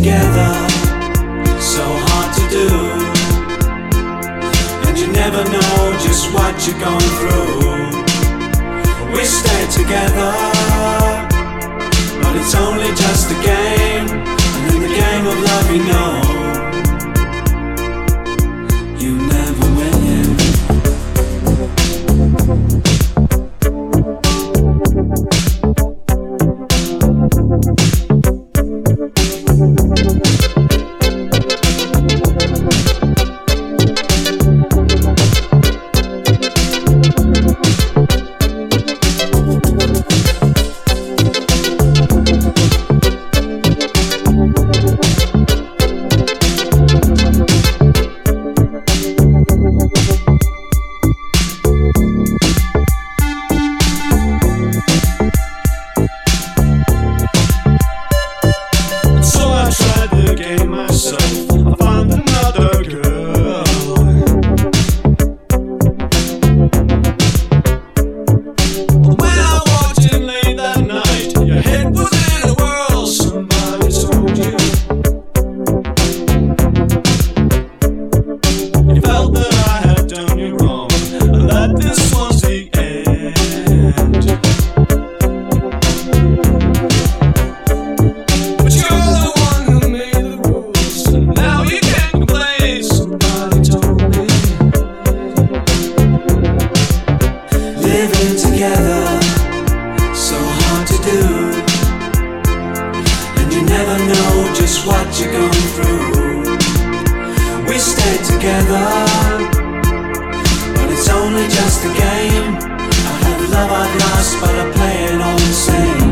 together, so hard to do, and you never know just what you're going through. We stay together, but it's only just a game, and in the game of love you know you never win. Just what you're going through. We stay together, but it's only just a game. I have love I've lost, but I play it all the same.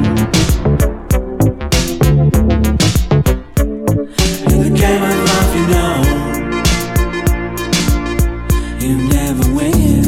In the game of love, you know, you never win.